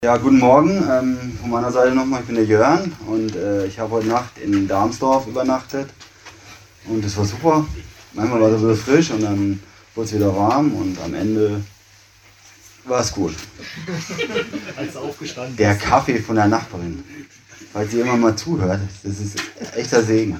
Ja, guten Morgen. Von meiner Seite nochmal, ich bin der Jörn und ich habe heute Nacht in Darmsdorf übernachtet und es war super. Manchmal war es so frisch und dann wurde es wieder warm und am Ende war es gut. Als aufgestanden Der Kaffee von der Nachbarin, falls ihr immer mal zuhört, das ist echter Segen.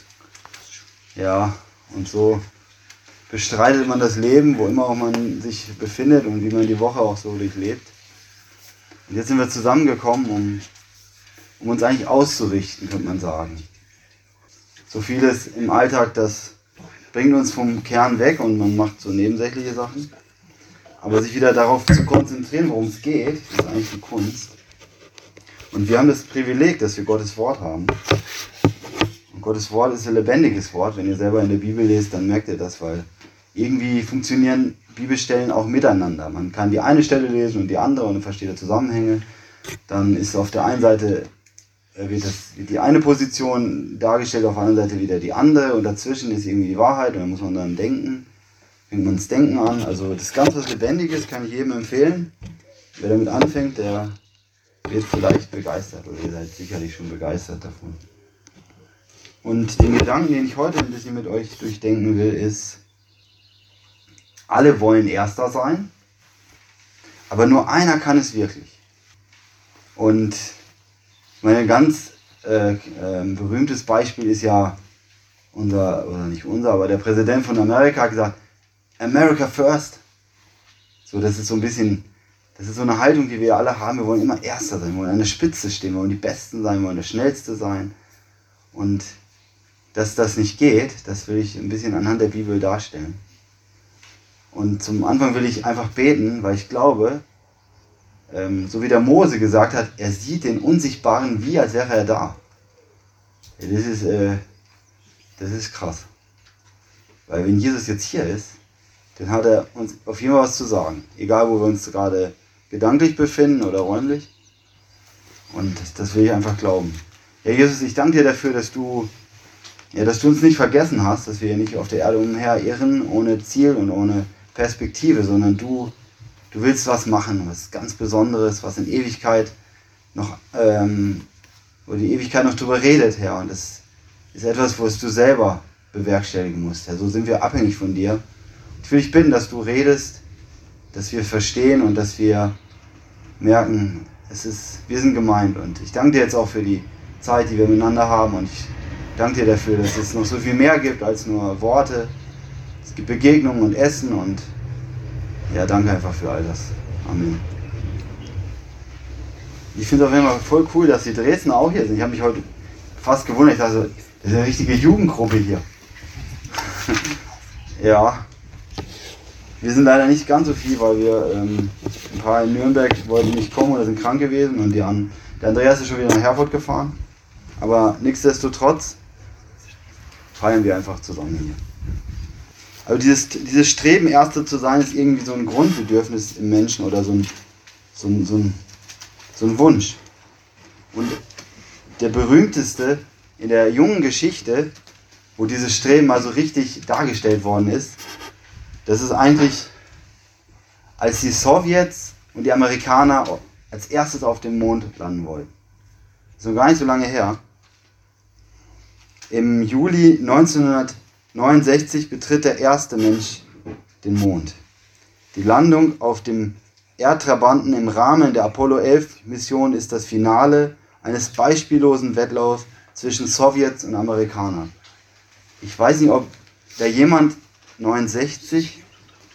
Ja, und so bestreitet man das Leben, wo immer auch man sich befindet und wie man die Woche auch so durchlebt. Und jetzt sind wir zusammengekommen, um uns eigentlich auszurichten, könnte man sagen. So vieles im Alltag, das bringt uns vom Kern weg und man macht so nebensächliche Sachen. Aber sich wieder darauf zu konzentrieren, worum es geht, ist eigentlich die Kunst. Und wir haben das Privileg, dass wir Gottes Wort haben. Und Gottes Wort ist ein lebendiges Wort. Wenn ihr selber in der Bibel lest, dann merkt ihr das, weil irgendwie funktionieren Bibelstellen auch miteinander. Man kann die eine Stelle lesen und die andere und dann versteht er Zusammenhänge. Dann ist auf der einen Seite wird die eine Position dargestellt, auf der anderen Seite wieder die andere und dazwischen ist irgendwie die Wahrheit und dann muss man dann denken. Fängt man das Denken an. Also das Ganze, was Lebendiges, kann ich jedem empfehlen. Wer damit anfängt, der wird vielleicht begeistert oder ihr seid sicherlich schon begeistert davon. Und den Gedanken, den ich heute ein bisschen mit euch durchdenken will, ist: Alle wollen Erster sein, aber nur einer kann es wirklich. Und mein ganz berühmtes Beispiel ist ja aber der Präsident von Amerika hat gesagt, America first. So, das ist so ein bisschen, das ist so eine Haltung, die wir alle haben. Wir wollen immer Erster sein, wir wollen an der Spitze stehen, wir wollen die Besten sein, wir wollen der Schnellste sein. Und dass das nicht geht, das will ich ein bisschen anhand der Bibel darstellen. Und zum Anfang will ich einfach beten, weil ich glaube, so wie der Mose gesagt hat, er sieht den Unsichtbaren wie, als wäre er da. Das ist krass. Weil wenn Jesus jetzt hier ist, dann hat er uns auf jeden Fall was zu sagen. Egal, wo wir uns gerade gedanklich befinden oder räumlich. Und das will ich einfach glauben. Ja, Jesus, ich danke dir dafür, dass du uns nicht vergessen hast, dass wir nicht auf der Erde umherirren, ohne Ziel und ohne Perspektive, sondern du willst was machen, was ganz Besonderes, was in Ewigkeit noch, wo die Ewigkeit noch drüber redet, Herr. Und das ist etwas, was du selber bewerkstelligen musst, Herr. So sind wir abhängig von dir. Ich will dich bitten, dass du redest, dass wir verstehen und dass wir merken, wir sind gemeint. Und ich danke dir jetzt auch für die Zeit, die wir miteinander haben. Und ich danke dir dafür, dass es noch so viel mehr gibt als nur Worte. Es gibt Begegnungen und Essen und ja, danke einfach für all das. Amen. Ich finde es auf jeden Fall voll cool, dass die Dresdner auch hier sind. Ich habe mich heute fast gewundert. Ich dachte, das ist eine richtige Jugendgruppe hier. Ja. Wir sind leider nicht ganz so viel, weil wir ein paar in Nürnberg wollten nicht kommen oder sind krank gewesen und der Andreas ist schon wieder nach Herford gefahren. Aber nichtsdestotrotz feiern wir einfach zusammen hier. Also dieses Streben, Erster zu sein, ist irgendwie so ein Grundbedürfnis im Menschen oder so ein Wunsch. Und der berühmteste in der jungen Geschichte, wo dieses Streben mal so richtig dargestellt worden ist, das ist eigentlich, als die Sowjets und die Amerikaner als erstes auf dem Mond landen wollten. Das ist noch gar nicht so lange her. Im Juli 1969 betritt der erste Mensch den Mond. Die Landung auf dem Erdtrabanten im Rahmen der Apollo 11 Mission ist das Finale eines beispiellosen Wettlaufs zwischen Sowjets und Amerikanern. Ich weiß nicht, ob da jemand 69,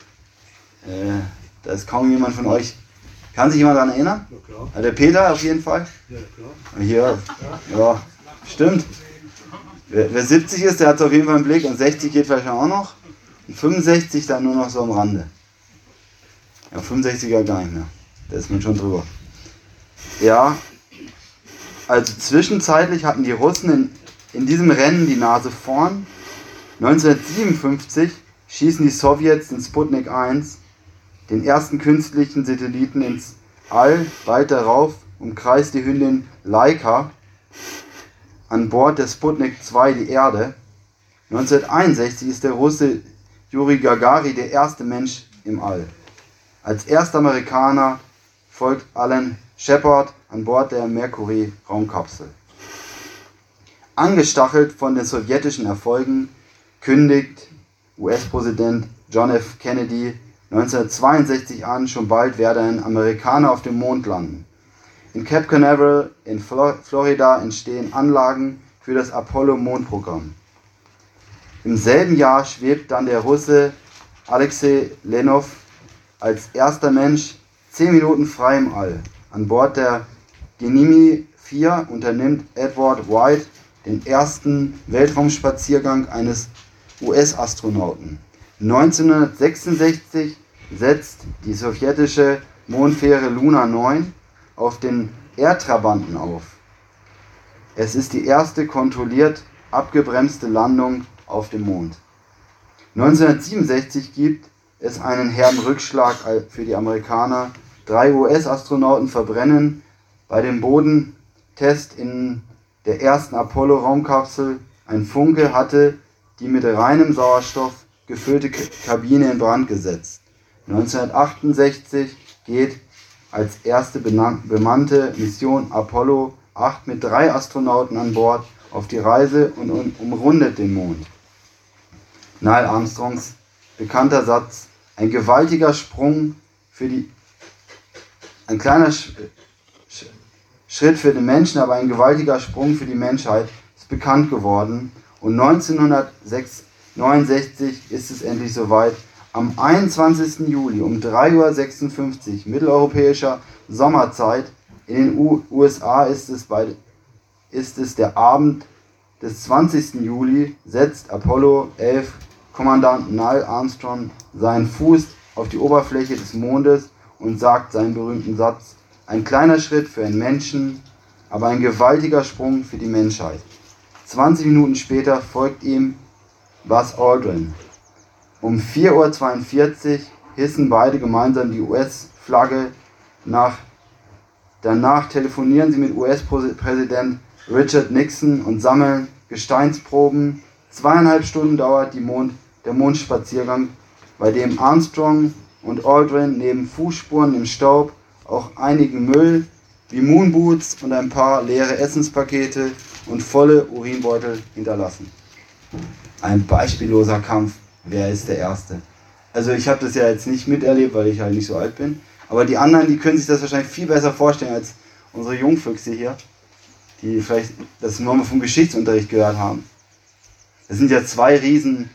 da ist kaum jemand von euch, kann sich jemand daran erinnern? Ja, klar. Der Peter auf jeden Fall. Ja, klar. Hier, ja, stimmt. Wer 70 ist, der hat es auf jeden Fall im Blick und 60 geht vielleicht auch noch. Und 65 dann nur noch so am Rande. Ja, 65er gar nicht mehr. Da ist man schon drüber. Ja, also zwischenzeitlich hatten die Russen in diesem Rennen die Nase vorn. 1957 schießen die Sowjets den Sputnik 1, den ersten künstlichen Satelliten ins All. Bald darauf umkreist die Hündin Laika an Bord der Sputnik 2 die Erde. 1961 ist der Russe Juri Gagarin der erste Mensch im All. Als erster Amerikaner folgt Alan Shepard an Bord der Mercury-Raumkapsel. Angestachelt von den sowjetischen Erfolgen kündigt US-Präsident John F. Kennedy 1962 an, schon bald werde ein Amerikaner auf dem Mond landen. In Cape Canaveral in Florida entstehen Anlagen für das Apollo-Mondprogramm. Im selben Jahr schwebt dann der Russe Alexei Leonov als erster Mensch 10 Minuten frei im All. An Bord der Gemini 4 unternimmt Edward White den ersten Weltraumspaziergang eines US-Astronauten. 1966 setzt die sowjetische Mondfähre Luna 9 auf den Erdtrabanten auf. Es ist die erste kontrolliert abgebremste Landung auf dem Mond. 1967 gibt es einen herben Rückschlag für die Amerikaner. 3 US-Astronauten verbrennen bei dem Bodentest in der ersten Apollo-Raumkapsel. Ein Funke hatte die mit reinem Sauerstoff gefüllte Kabine in Brand gesetzt. 1968 geht als erste bemannte Mission Apollo 8 mit 3 Astronauten an Bord auf die Reise und umrundet den Mond. Neil Armstrongs bekannter Satz: ein gewaltiger Sprung ein kleiner Schritt für den Menschen, aber ein gewaltiger Sprung für die Menschheit, ist bekannt geworden. Und 1969 ist es endlich soweit. Am 21. Juli um 3:56 Uhr mitteleuropäischer Sommerzeit in den USA ist es der Abend des 20. Juli, setzt Apollo 11 Kommandant Neil Armstrong seinen Fuß auf die Oberfläche des Mondes und sagt seinen berühmten Satz: ein kleiner Schritt für einen Menschen, aber ein gewaltiger Sprung für die Menschheit. 20 Minuten später folgt ihm Buzz Aldrin. Um 4:42 Uhr hissen beide gemeinsam die US-Flagge nach. Danach telefonieren sie mit US-Präsident Richard Nixon und sammeln Gesteinsproben. 2,5 Stunden dauert der Mondspaziergang, bei dem Armstrong und Aldrin neben Fußspuren im Staub auch einigen Müll wie Moonboots und ein paar leere Essenspakete und volle Urinbeutel hinterlassen. Ein beispielloser Kampf. Wer ist der Erste? Also ich habe das ja jetzt nicht miterlebt, weil ich halt nicht so alt bin. Aber die anderen, die können sich das wahrscheinlich viel besser vorstellen als unsere Jungfüchse hier, die vielleicht das nur mal vom Geschichtsunterricht gehört haben. Das sind ja 2 riesen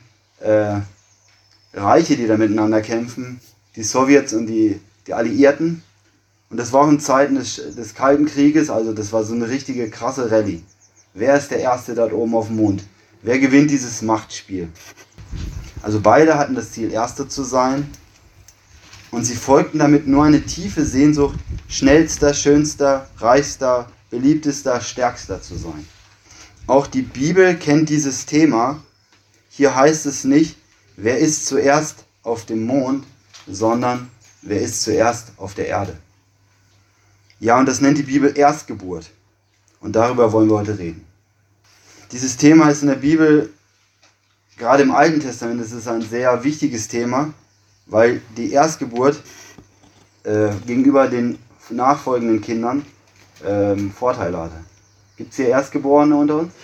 Reiche, die da miteinander kämpfen. Die Sowjets und die Alliierten. Und das war auch in Zeiten des Kalten Krieges, also das war so eine richtige krasse Rallye. Wer ist der Erste dort oben auf dem Mond? Wer gewinnt dieses Machtspiel? Also beide hatten das Ziel, Erster zu sein. Und sie folgten damit nur eine tiefe Sehnsucht, schnellster, schönster, reichster, beliebtester, stärkster zu sein. Auch die Bibel kennt dieses Thema. Hier heißt es nicht, wer ist zuerst auf dem Mond, sondern wer ist zuerst auf der Erde. Ja, und das nennt die Bibel Erstgeburt. Und darüber wollen wir heute reden. Dieses Thema ist in der Bibel, gerade im Alten Testament, das ist ein sehr wichtiges Thema, weil die Erstgeburt gegenüber den nachfolgenden Kindern Vorteile hatte. Gibt es hier Erstgeborene unter uns?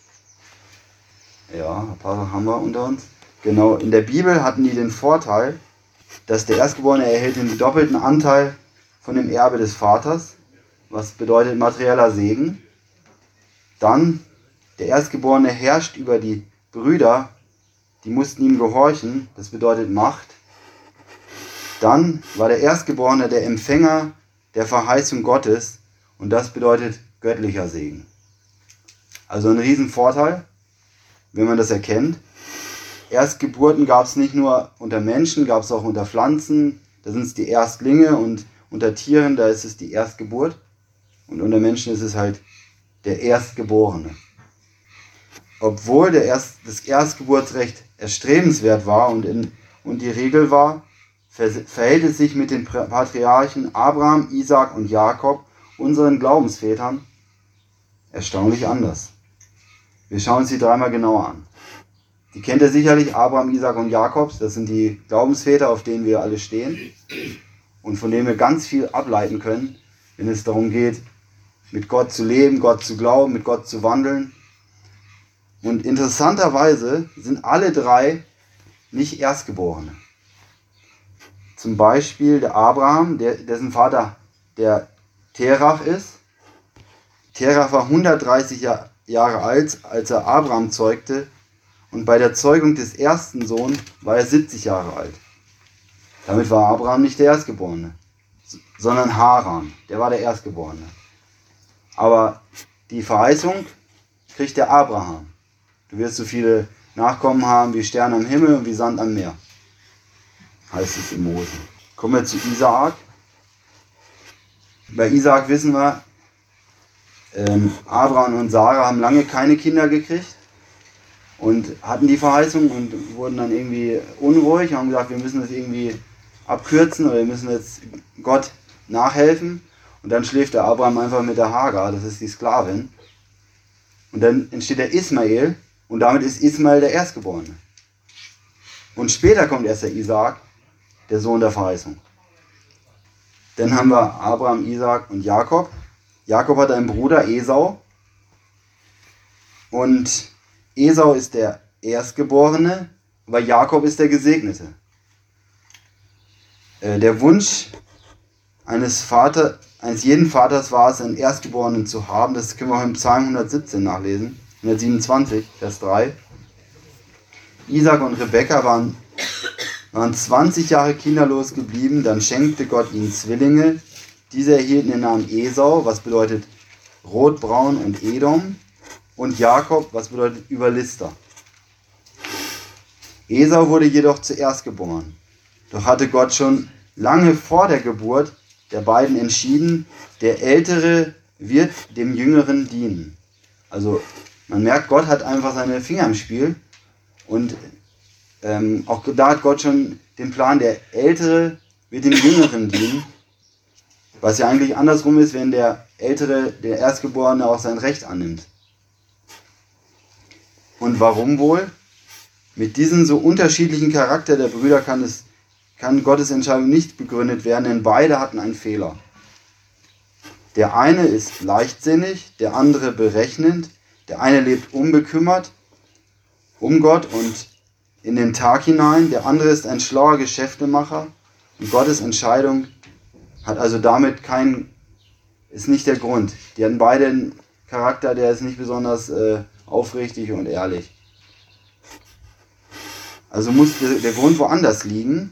Ja, ein paar haben wir unter uns. Genau, in der Bibel hatten die den Vorteil, dass der Erstgeborene erhält den doppelten Anteil von dem Erbe des Vaters, was bedeutet materieller Segen. Dann, der Erstgeborene herrscht über die Brüder, die mussten ihm gehorchen, das bedeutet Macht. Dann war der Erstgeborene der Empfänger der Verheißung Gottes und das bedeutet göttlicher Segen. Also ein Riesenvorteil, wenn man das erkennt. Erstgeburten gab es nicht nur unter Menschen, gab es auch unter Pflanzen, da sind es die Erstlinge, und unter Tieren, da ist es die Erstgeburt, und unter Menschen ist es halt der Erstgeborene. Obwohl das Erstgeburtsrecht erstrebenswert war und die Regel war, verhält es sich mit den Patriarchen Abraham, Isaak und Jakob, unseren Glaubensvätern, erstaunlich anders. Wir schauen uns die 3 mal genauer an. Die kennt ihr sicherlich, Abraham, Isaak und Jakob, das sind die Glaubensväter, auf denen wir alle stehen und von denen wir ganz viel ableiten können, wenn es darum geht, mit Gott zu leben, Gott zu glauben, mit Gott zu wandeln. Und interessanterweise sind alle drei nicht Erstgeborene. Zum Beispiel der Abraham, dessen Vater der Terach ist. Terach war 130 Jahre alt, als er Abraham zeugte. Und bei der Zeugung des ersten Sohnes war er 70 Jahre alt. Damit war Abraham nicht der Erstgeborene, sondern Haran, der war der Erstgeborene. Aber die Verheißung kriegt der Abraham. Du wirst so viele Nachkommen haben wie Sterne am Himmel und wie Sand am Meer, heißt es in Mose. Kommen wir zu Isaak. Bei Isaak wissen wir, Abraham und Sarah haben lange keine Kinder gekriegt und hatten die Verheißung und wurden dann irgendwie unruhig und haben gesagt, wir müssen das irgendwie abkürzen oder wir müssen jetzt Gott nachhelfen. Und dann schläft der Abraham einfach mit der Hagar, das ist die Sklavin. Und dann entsteht der Ismael und damit ist Ismael der Erstgeborene. Und später kommt erst der Isaak, der Sohn der Verheißung. Dann haben wir Abraham, Isaak und Jakob. Jakob hat einen Bruder, Esau. Und Esau ist der Erstgeborene, aber Jakob ist der Gesegnete. Der Wunsch eines jeden Vaters war es, einen Erstgeborenen zu haben. Das können wir auch im Psalm 117 nachlesen. 127, Vers 3. Isaac und Rebekka waren 20 Jahre kinderlos geblieben. Dann schenkte Gott ihnen Zwillinge. Diese erhielten den Namen Esau, was bedeutet rotbraun und Edom. Und Jakob, was bedeutet Überlister. Esau wurde jedoch zuerst geboren. Doch hatte Gott schon lange vor der Geburt der beiden entschieden, der Ältere wird dem Jüngeren dienen. Also man merkt, Gott hat einfach seine Finger im Spiel und auch da hat Gott schon den Plan, der Ältere wird dem Jüngeren dienen, was ja eigentlich andersrum ist, wenn der Ältere, der Erstgeborene, auch sein Recht annimmt. Und warum wohl? Mit diesem so unterschiedlichen Charakter der Brüder kann Gottes Entscheidung nicht begründet werden, denn beide hatten einen Fehler. Der eine ist leichtsinnig, der andere berechnend, der eine lebt unbekümmert um Gott und in den Tag hinein, der andere ist ein schlauer Geschäftemacher und Gottes Entscheidung hat also damit ist nicht der Grund. Die hatten beide einen Charakter, der ist nicht besonders aufrichtig und ehrlich. Also muss der Grund woanders liegen.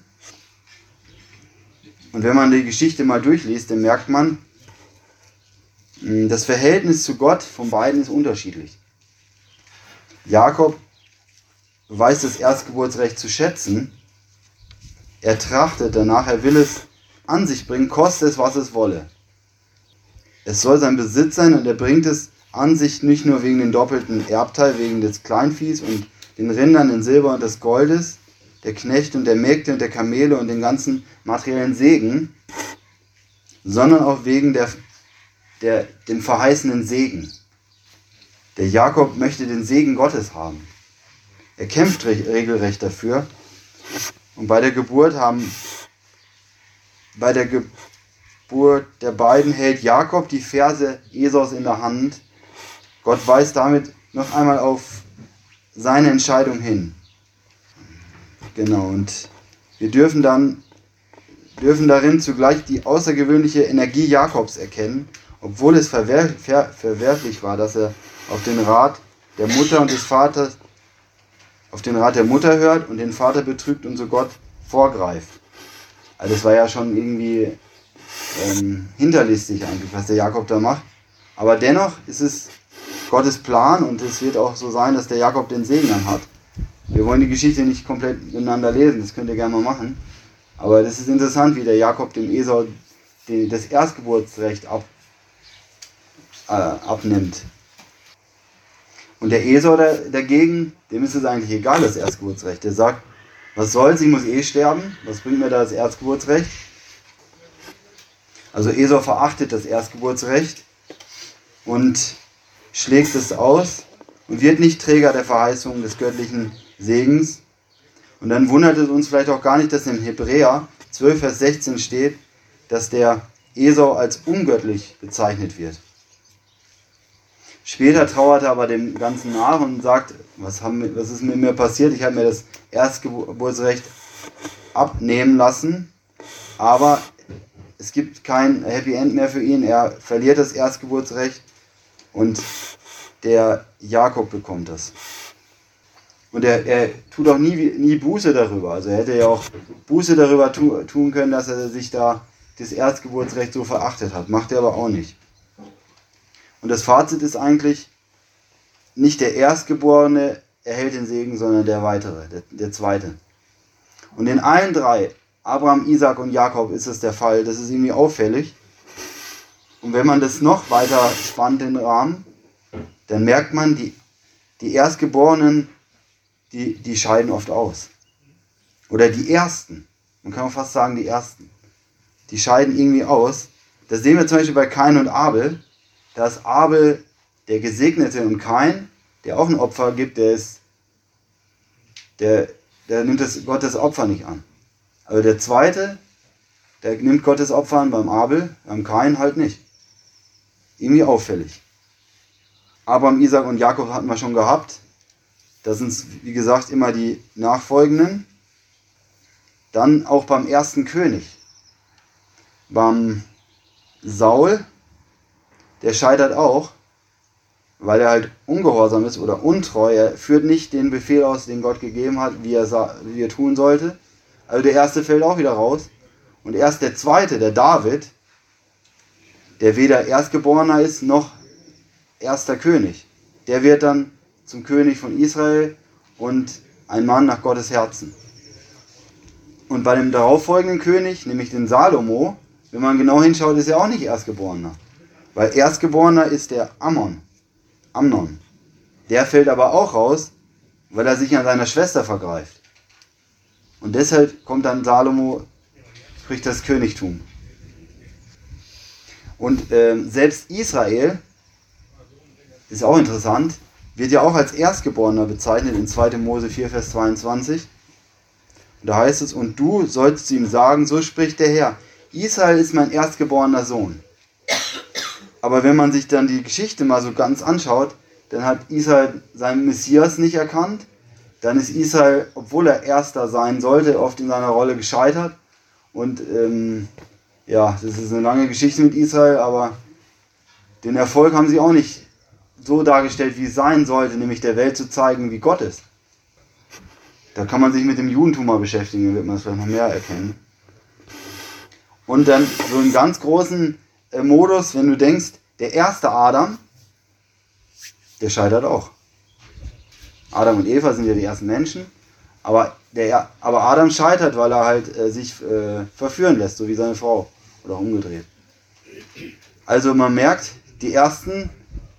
Und wenn man die Geschichte mal durchliest, dann merkt man, das Verhältnis zu Gott von beiden ist unterschiedlich. Jakob weiß das Erstgeburtsrecht zu schätzen. Er trachtet danach, er will es an sich bringen, koste es, was es wolle. Es soll sein Besitz sein und er bringt es an sich nicht nur wegen den doppelten Erbteil, wegen des Kleinviehs und den Rindern, den Silber und des Goldes, der Knechte und der Mägde und der Kamele und den ganzen materiellen Segen, sondern auch wegen dem verheißenen Segen. Der Jakob möchte den Segen Gottes haben. Er kämpft regelrecht dafür. Und bei der Geburt der beiden hält Jakob die Ferse Esaus in der Hand. Gott weist damit noch einmal auf seine Entscheidung hin. Genau, und wir dürfen darin zugleich die außergewöhnliche Energie Jakobs erkennen, obwohl es verwerflich war, dass er auf den Rat der Mutter und des Vaters, auf den Rat der Mutter hört und den Vater betrügt und so Gott vorgreift. Also das war ja schon irgendwie hinterlistig eigentlich, was der Jakob da macht. Aber dennoch ist es Gottes Plan und es wird auch so sein, dass der Jakob den Segen dann hat. Wir wollen die Geschichte nicht komplett miteinander lesen, das könnt ihr gerne mal machen. Aber das ist interessant, wie der Jakob dem Esau das Erstgeburtsrecht abnimmt. Und der Esau dagegen, dem ist es eigentlich egal, das Erstgeburtsrecht. Der sagt, was soll's, ich muss sterben, was bringt mir da das Erstgeburtsrecht? Also Esau verachtet das Erstgeburtsrecht und schlägt es aus und wird nicht Träger der Verheißung des göttlichen Segens. Und dann wundert es uns vielleicht auch gar nicht, dass in Hebräer 12, Vers 16 steht, dass der Esau als ungöttlich bezeichnet wird. Später trauert er aber dem Ganzen nach und sagt, was ist mit mir passiert? Ich habe mir das Erstgeburtsrecht abnehmen lassen, aber es gibt kein Happy End mehr für ihn. Er verliert das Erstgeburtsrecht und der Jakob bekommt das. Und er tut auch nie Buße darüber. Also er hätte ja auch Buße darüber tun können, dass er sich da das Erstgeburtsrecht so verachtet hat. Macht er aber auch nicht. Und das Fazit ist eigentlich, nicht der Erstgeborene erhält den Segen, sondern der weitere, der zweite. Und in allen drei, Abraham, Isaak und Jakob, ist es der Fall. Das ist irgendwie auffällig. Und wenn man das noch weiter spannt, den Rahmen, dann merkt man, die Erstgeborenen, die scheiden oft aus. Oder die Ersten, man kann auch fast sagen die Ersten, die scheiden irgendwie aus. Das sehen wir zum Beispiel bei Kain und Abel. Da ist Abel der Gesegnete und Kain, der auch ein Opfer gibt, der nimmt Gottes Opfer nicht an. Aber der Zweite, der nimmt Gottes Opfer an beim Abel, beim Kain halt nicht. Irgendwie auffällig. Abraham, Isaak und Jakob hatten wir schon gehabt. Das sind, wie gesagt, immer die Nachfolgenden. Dann auch beim ersten König. Beim Saul, der scheitert auch, weil er halt ungehorsam ist oder untreu. Er führt nicht den Befehl aus, den Gott gegeben hat, wie er tun sollte. Also der erste fällt auch wieder raus. Und erst der zweite, der David, der weder Erstgeborener ist, noch erster König. Der wird dann zum König von Israel und ein Mann nach Gottes Herzen. Und bei dem darauffolgenden König, nämlich den Salomo, wenn man genau hinschaut, ist er auch nicht Erstgeborener. Weil Erstgeborener ist der Amnon. Der fällt aber auch raus, weil er sich an seiner Schwester vergreift. Und deshalb kommt dann Salomo, kriegt das Königtum. Und selbst Israel, ist auch interessant, wird ja auch als Erstgeborener bezeichnet in 2. Mose 4, Vers 22. Und da heißt es, und du sollst zu ihm sagen, so spricht der Herr, Israel ist mein erstgeborener Sohn. Aber wenn man sich dann die Geschichte mal so ganz anschaut, dann hat Israel seinen Messias nicht erkannt. Dann ist Israel, obwohl er Erster sein sollte, oft in seiner Rolle gescheitert. Und das ist eine lange Geschichte mit Israel, aber den Erfolg haben sie auch nicht so dargestellt, wie es sein sollte, nämlich der Welt zu zeigen, wie Gott ist. Da kann man sich mit dem Judentum mal beschäftigen, dann wird man es vielleicht noch mehr erkennen. Und dann so einen ganz großen Modus, wenn du denkst, der erste Adam, der scheitert auch. Adam und Eva sind ja die ersten Menschen, aber Adam scheitert, weil er halt sich verführen lässt, so wie seine Frau, oder umgedreht. Also man merkt, die ersten,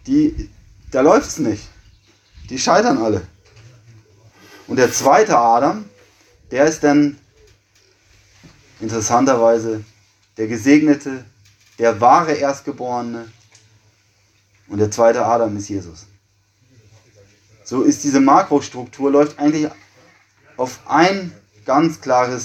da läuft es nicht. Die scheitern alle. Und der zweite Adam, der ist dann interessanterweise der Gesegnete, der wahre Erstgeborene. Und der zweite Adam ist Jesus. So ist diese Makrostruktur, läuft eigentlich auf eine ganz klare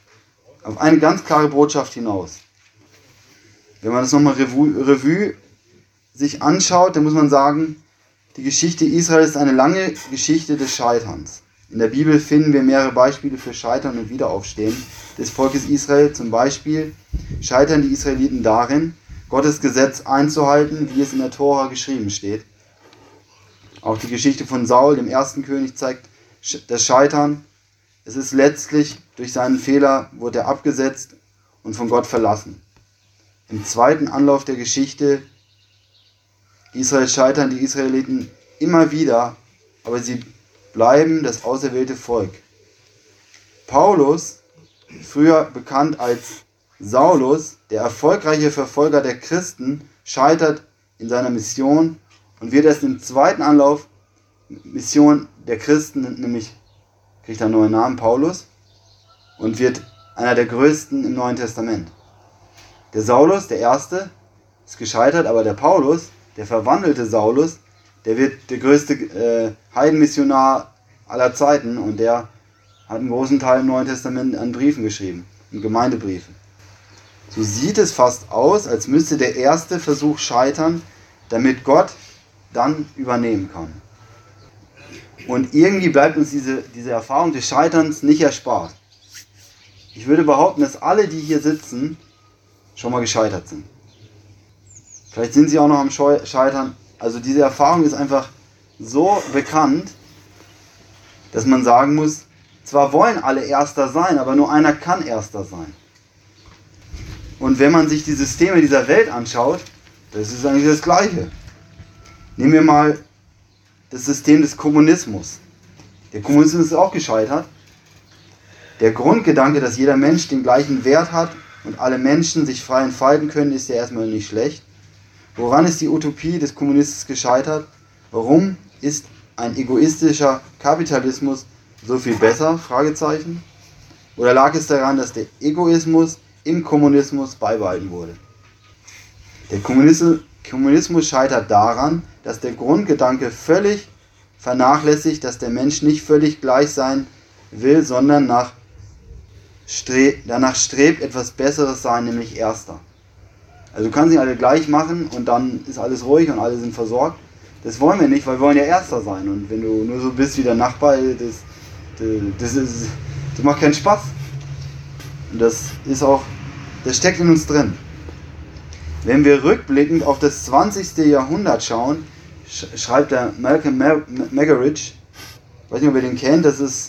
Botschaft hinaus. Wenn man das nochmal Revue sich anschaut, dann muss man sagen, die Geschichte Israel ist eine lange Geschichte des Scheiterns. In der Bibel finden wir mehrere Beispiele für Scheitern und Wiederaufstehen des Volkes Israel. Zum Beispiel scheitern die Israeliten darin, Gottes Gesetz einzuhalten, wie es in der Tora geschrieben steht. Auch die Geschichte von Saul, dem ersten König, zeigt das Scheitern. Es ist letztlich durch seinen Fehler, wurde er abgesetzt und von Gott verlassen. Im zweiten Anlauf der Geschichte Israel scheitern die Israeliten immer wieder, aber sie bleiben das auserwählte Volk. Paulus, früher bekannt als Saulus, der erfolgreiche Verfolger der Christen, scheitert in seiner Mission und wird erst im zweiten Anlauf Mission der Christen, nämlich kriegt er einen neuen Namen, Paulus, und wird einer der größten im Neuen Testament. Der Saulus, der Erste, ist gescheitert, aber der Paulus, der verwandelte Saulus, der wird der größte Heidenmissionar aller Zeiten und der hat einen großen Teil im Neuen Testament an Briefen geschrieben, in Gemeindebriefen. So sieht es fast aus, als müsste der erste Versuch scheitern, damit Gott dann übernehmen kann. Und irgendwie bleibt uns diese Erfahrung des Scheiterns nicht erspart. Ich würde behaupten, dass alle, die hier sitzen, schon mal gescheitert sind. Vielleicht sind sie auch noch am Scheitern. Also diese Erfahrung ist einfach so bekannt, dass man sagen muss, zwar wollen alle Erster sein, aber nur einer kann Erster sein. Und wenn man sich die Systeme dieser Welt anschaut, das ist eigentlich das Gleiche. Nehmen wir mal das System des Kommunismus. Der Kommunismus ist auch gescheitert. Der Grundgedanke, dass jeder Mensch den gleichen Wert hat und alle Menschen sich frei entfalten können, ist ja erstmal nicht schlecht. Woran ist die Utopie des Kommunismus gescheitert? Warum ist ein egoistischer Kapitalismus so viel besser? Fragezeichen. Oder lag es daran, dass der Egoismus im Kommunismus beibehalten wurde? Der Kommunismus scheitert daran, dass der Grundgedanke völlig vernachlässigt, dass der Mensch nicht völlig gleich sein will, sondern danach strebt, etwas Besseres sein, nämlich Erster. Also du kannst sie alle gleich machen und dann ist alles ruhig und alle sind versorgt. Das wollen wir nicht, weil wir wollen ja Erster sein. Und wenn du nur so bist wie der Nachbar, das macht keinen Spaß. Und das steckt in uns drin. Wenn wir rückblickend auf das 20. Jahrhundert schauen, schreibt der Malcolm Muggeridge, ich weiß nicht, ob ihr den kennt, das ist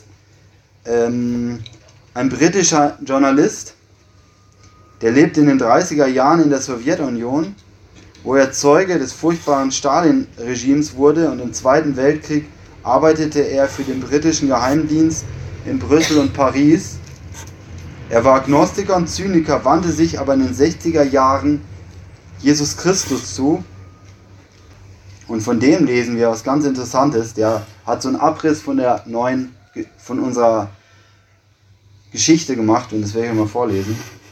ein britischer Journalist, der lebte in den 30er Jahren in der Sowjetunion, wo er Zeuge des furchtbaren Stalin-Regimes wurde, und im Zweiten Weltkrieg arbeitete er für den britischen Geheimdienst in Brüssel und Paris. Er war Agnostiker und Zyniker, wandte sich aber in den 60er Jahren Jesus Christus zu, und von dem lesen wir was ganz Interessantes. Der hat so einen Abriss von unserer Geschichte gemacht, und das werde ich mal vorlesen.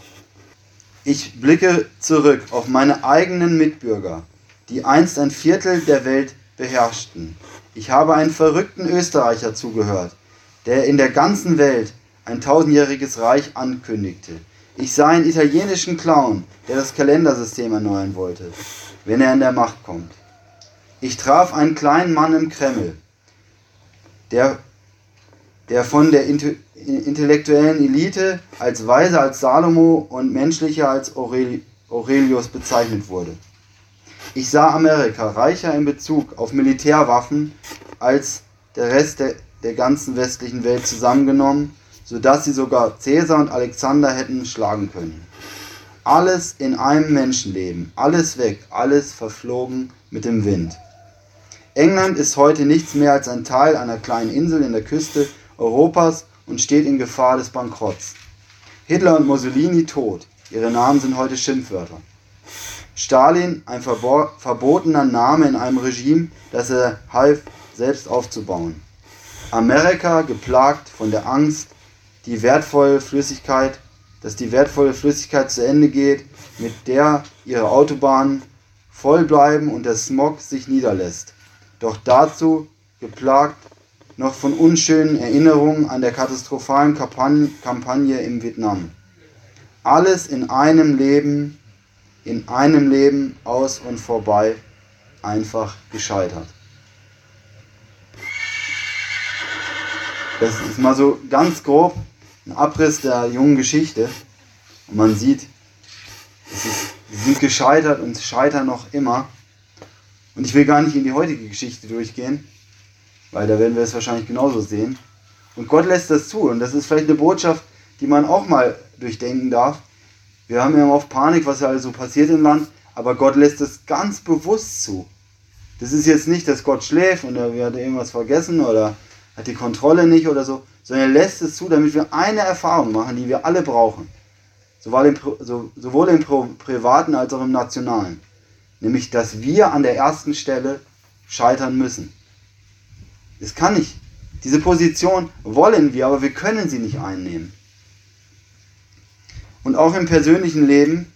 Ich blicke zurück auf meine eigenen Mitbürger, die einst ein Viertel der Welt beherrschten. Ich habe einen verrückten Österreicher zugehört, der in der ganzen Welt ein 1000-jähriges Reich ankündigte. Ich sah einen italienischen Clown, der das Kalendersystem erneuern wollte, wenn er in der Macht kommt. Ich traf einen kleinen Mann im Kreml, der von der intellektuellen Elite als weiser als Salomo und menschlicher als Aurelius bezeichnet wurde. Ich sah Amerika reicher in Bezug auf Militärwaffen als der Rest der ganzen westlichen Welt zusammengenommen, sodass sie sogar Cäsar und Alexander hätten schlagen können. Alles in einem Menschenleben, alles weg, alles verflogen mit dem Wind. England ist heute nichts mehr als ein Teil einer kleinen Insel in der Küste Europas und steht in Gefahr des Bankrotts. Hitler und Mussolini tot, ihre Namen sind heute Schimpfwörter. Stalin, ein verbotener Name in einem Regime, das er half, selbst aufzubauen. Amerika, geplagt von der Angst, dass die wertvolle Flüssigkeit zu Ende geht, mit der ihre Autobahnen voll bleiben und der Smog sich niederlässt. Doch dazu geplagt noch von unschönen Erinnerungen an der katastrophalen Kampagne im Vietnam. Alles in einem Leben aus und vorbei, einfach gescheitert. Das ist mal so ganz grob ein Abriss der jungen Geschichte. Und man sieht, sie sind gescheitert und scheitern noch immer. Und ich will gar nicht in die heutige Geschichte durchgehen, weil da werden wir es wahrscheinlich genauso sehen. Und Gott lässt das zu. Und das ist vielleicht eine Botschaft, die man auch mal durchdenken darf. Wir haben ja immer oft Panik, was ja alles so passiert im Land, aber Gott lässt es ganz bewusst zu. Das ist jetzt nicht, dass Gott schläft und er hat irgendwas vergessen oder hat die Kontrolle nicht oder so, sondern er lässt es zu, damit wir eine Erfahrung machen, die wir alle brauchen. Sowohl im Privaten als auch im Nationalen. Nämlich, dass wir an der ersten Stelle scheitern müssen. Das kann nicht. Diese Position wollen wir, aber wir können sie nicht einnehmen. Und auch im persönlichen Leben,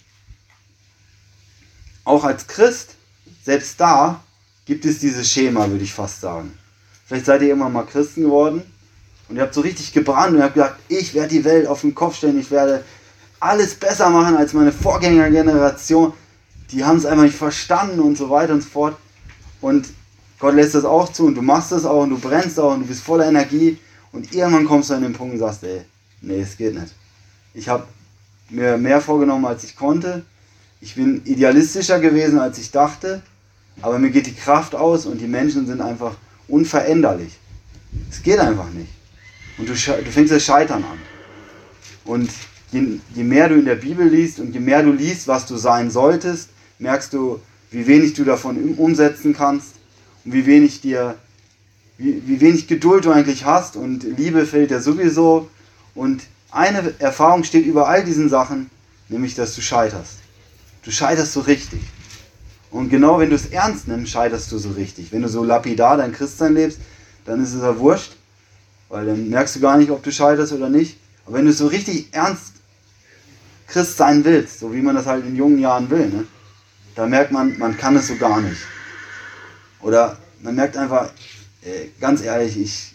auch als Christ, selbst da gibt es dieses Schema, würde ich fast sagen. Vielleicht seid ihr irgendwann mal Christen geworden und ihr habt so richtig gebrannt und ihr habt gesagt, ich werde die Welt auf den Kopf stellen, ich werde alles besser machen als meine Vorgängergeneration. Die haben es einfach nicht verstanden und so weiter und so fort. Und Gott lässt das auch zu und du machst das auch und du brennst auch und du bist voller Energie. Und irgendwann kommst du an den Punkt und sagst, ey, nee, es geht nicht. Ich habe mir mehr vorgenommen, als ich konnte. Ich bin idealistischer gewesen, als ich dachte. Aber mir geht die Kraft aus und die Menschen sind einfach unveränderlich. Es geht einfach nicht. Und du fängst das Scheitern an. Und je mehr du in der Bibel liest und je mehr du liest, was du sein solltest, merkst du, wie wenig du davon umsetzen kannst und wie wenig Geduld du eigentlich hast und Liebe fehlt dir sowieso. Und eine Erfahrung steht über all diesen Sachen, nämlich dass du scheiterst. Du scheiterst so richtig. Und genau wenn du es ernst nimmst, scheiterst du so richtig. Wenn du so lapidar dein Christsein lebst, dann ist es ja wurscht, weil dann merkst du gar nicht, ob du scheiterst oder nicht. Aber wenn du so richtig ernst Christ sein willst, so wie man das halt in jungen Jahren will, ne, da merkt man kann es so gar nicht. Oder man merkt einfach, ganz ehrlich,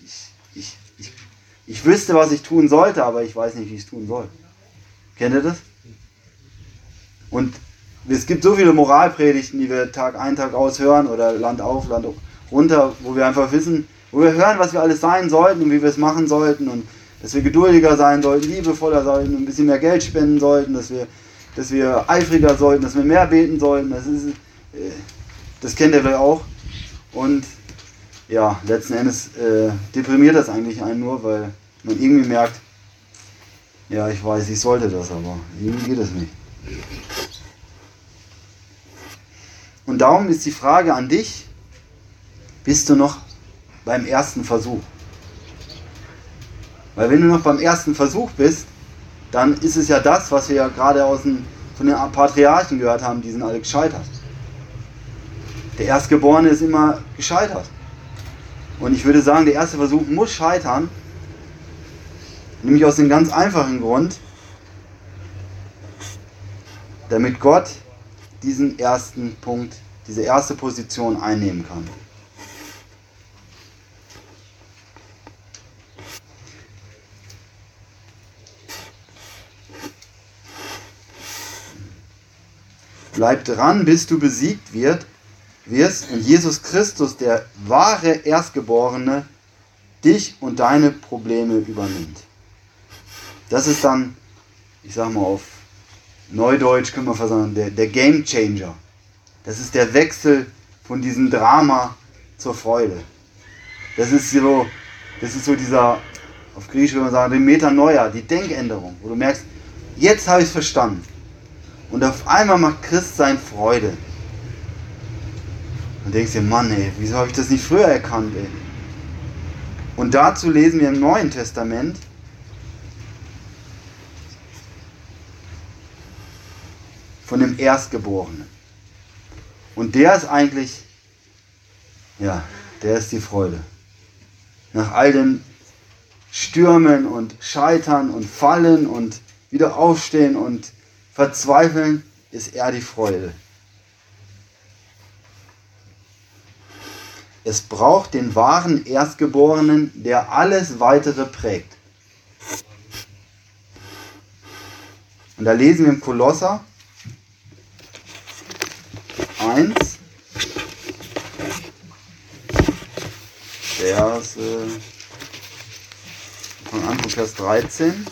ich wüsste, was ich tun sollte, aber ich weiß nicht, wie ich es tun soll. Kennt ihr das? Und es gibt so viele Moralpredigten, die wir Tag ein, Tag aus hören oder Land auf, Land runter, wo wir einfach wissen, wo wir hören, was wir alles sein sollten und wie wir es machen sollten und dass wir geduldiger sein sollten, liebevoller sollten, ein bisschen mehr Geld spenden sollten, dass wir eifriger sollten, dass wir mehr beten sollten. Das kennt ihr vielleicht auch. Und ja, letzten Endes deprimiert das eigentlich einen nur, weil man irgendwie merkt, ja, ich weiß, ich sollte das, aber irgendwie geht es nicht. Und darum ist die Frage an dich, bist du noch beim ersten Versuch? Weil wenn du noch beim ersten Versuch bist, dann ist es ja das, was wir ja gerade von den Patriarchen gehört haben, die sind alle gescheitert. Der Erstgeborene ist immer gescheitert. Und ich würde sagen, der erste Versuch muss scheitern, nämlich aus dem ganz einfachen Grund, damit Gott diesen ersten Punkt, diese erste Position einnehmen kann. Bleib dran, bis du besiegt wirst und Jesus Christus, der wahre Erstgeborene, dich und deine Probleme übernimmt. Das ist dann, ich sag mal auf Neudeutsch, können wir sagen, der Game Changer. Das ist der Wechsel von diesem Drama zur Freude. Das ist so dieser, auf Griechisch würde man sagen, die Metanoia, die Denkänderung, wo du merkst, jetzt habe ich es verstanden. Und auf einmal macht Christsein Freude. Und denkst dir, Mann, ey, wieso habe ich das nicht früher erkannt, ey? Und dazu lesen wir im Neuen Testament von dem Erstgeborenen. Und der ist eigentlich, ja, der ist die Freude. Nach all den Stürmen und Scheitern und Fallen und wieder aufstehen und Verzweifeln, ist er die Freude. Es braucht den wahren Erstgeborenen, der alles Weitere prägt. Und da lesen wir im Kolosser 1, Vers 13.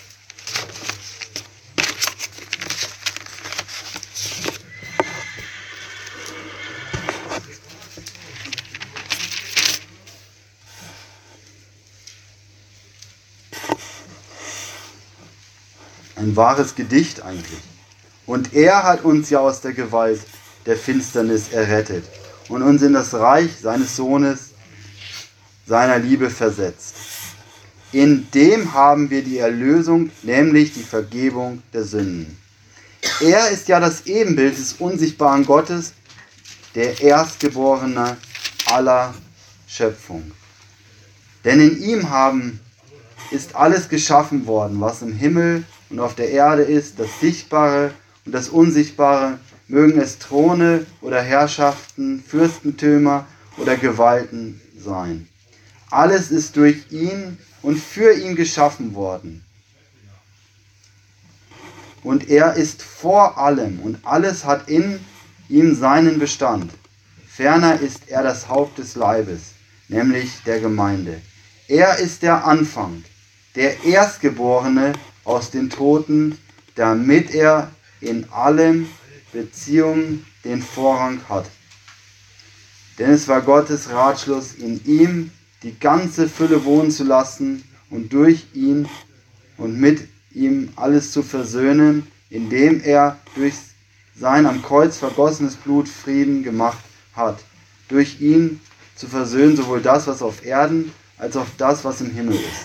Ein wahres Gedicht eigentlich. Und er hat uns ja aus der Gewalt der Finsternis errettet und uns in das Reich seines Sohnes, seiner Liebe versetzt. In dem haben wir die Erlösung, nämlich die Vergebung der Sünden. Er ist ja das Ebenbild des unsichtbaren Gottes, der Erstgeborene aller Schöpfung. Denn in ihm ist alles geschaffen worden, was im Himmel und auf der Erde ist, das Sichtbare und das Unsichtbare, mögen es Throne oder Herrschaften, Fürstentümer oder Gewalten sein. Alles ist durch ihn und für ihn geschaffen worden. und er ist vor allem und alles hat in ihm seinen Bestand. Ferner ist er das Haupt des Leibes, nämlich der Gemeinde. Er ist der Anfang, der Erstgeborene aus den Toten, damit er in allen Beziehungen den Vorrang hat. Denn es war Gottes Ratschluss, in ihm die ganze Fülle wohnen zu lassen und durch ihn und mit ihm alles zu versöhnen, indem er durch sein am Kreuz vergossenes Blut Frieden gemacht hat. Durch ihn zu versöhnen sowohl das, was auf Erden, als auch das, was im Himmel ist.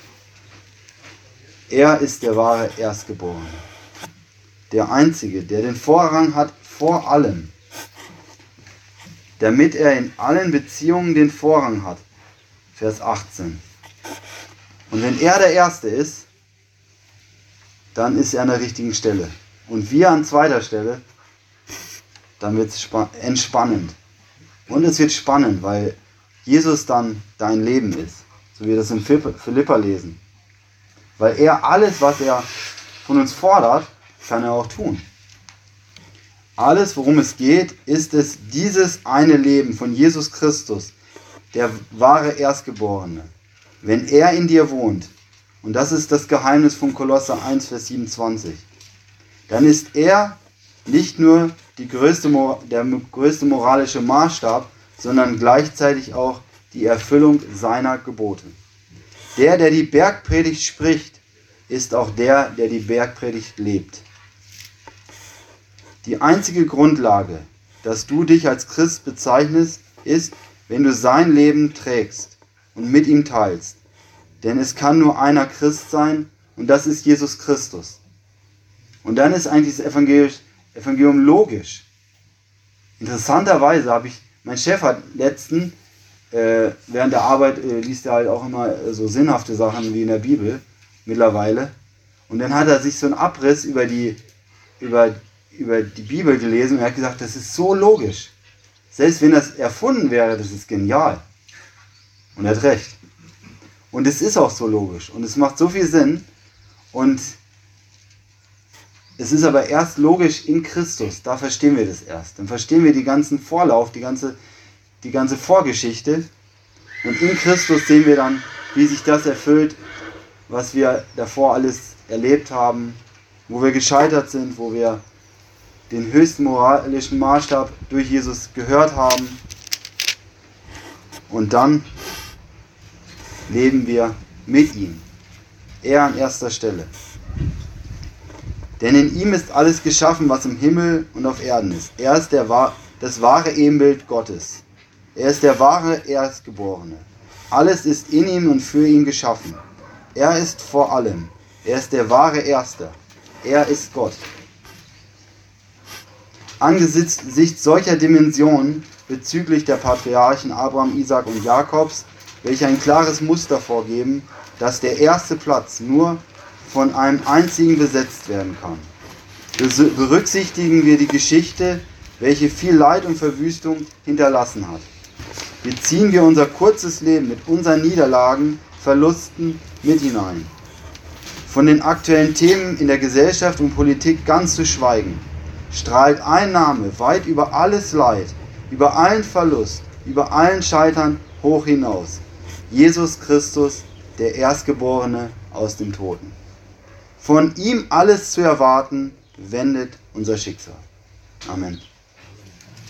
Er ist der wahre Erstgeborene. Der Einzige, der den Vorrang hat vor allem, damit er in allen Beziehungen den Vorrang hat. Vers 18. Und wenn er der Erste ist, dann ist er an der richtigen Stelle. Und wir an zweiter Stelle, dann wird es entspannend. Und es wird spannend, weil Jesus dann dein Leben ist. So wie wir das in Philippa lesen. Weil er alles, was er von uns fordert, kann er auch tun. Alles, worum es geht, ist es dieses eine Leben von Jesus Christus, der wahre Erstgeborene. Wenn er in dir wohnt, und das ist das Geheimnis von Kolosser 1, Vers 27, dann ist er nicht nur der größte moralische Maßstab, sondern gleichzeitig auch die Erfüllung seiner Gebote. Der die Bergpredigt spricht, ist auch der die Bergpredigt lebt. Die einzige Grundlage, dass du dich als Christ bezeichnest, ist, wenn du sein Leben trägst und mit ihm teilst. Denn es kann nur einer Christ sein und das ist Jesus Christus. Und dann ist eigentlich das Evangelium logisch. Interessanterweise mein Chef hat letztens, während der Arbeit liest er halt auch immer so sinnhafte Sachen wie in der Bibel mittlerweile. Und dann hat er sich so einen Abriss über die Bibel gelesen und er hat gesagt, das ist so logisch. Selbst wenn das erfunden wäre, das ist genial. Und er hat recht. Und es ist auch so logisch und es macht so viel Sinn und es ist aber erst logisch in Christus, da verstehen wir das erst. Dann verstehen wir den ganzen Vorlauf, die ganze Vorgeschichte und in Christus sehen wir dann, wie sich das erfüllt, was wir davor alles erlebt haben, wo wir gescheitert sind, wo wir den höchsten moralischen Maßstab durch Jesus gehört haben und dann leben wir mit ihm. Er an erster Stelle. Denn in ihm ist alles geschaffen, was im Himmel und auf Erden ist. Er ist das wahre Ebenbild Gottes. Er ist der wahre Erstgeborene. Alles ist in ihm und für ihn geschaffen. Er ist vor allem. Er ist der wahre Erste. Er ist Gott. Angesichts solcher Dimensionen bezüglich der Patriarchen Abraham, Isaak und Jakobs, welche ein klares Muster vorgeben, dass der erste Platz nur von einem einzigen besetzt werden kann. Berücksichtigen wir die Geschichte, welche viel Leid und Verwüstung hinterlassen hat. Beziehen wir unser kurzes Leben mit unseren Niederlagen, Verlusten mit hinein. Von den aktuellen Themen in der Gesellschaft und Politik ganz zu schweigen, strahlt ein Name weit über alles Leid, über allen Verlust, über allen Scheitern hoch hinaus. Jesus Christus, der Erstgeborene aus den Toten. Von ihm alles zu erwarten, wendet unser Schicksal. Amen.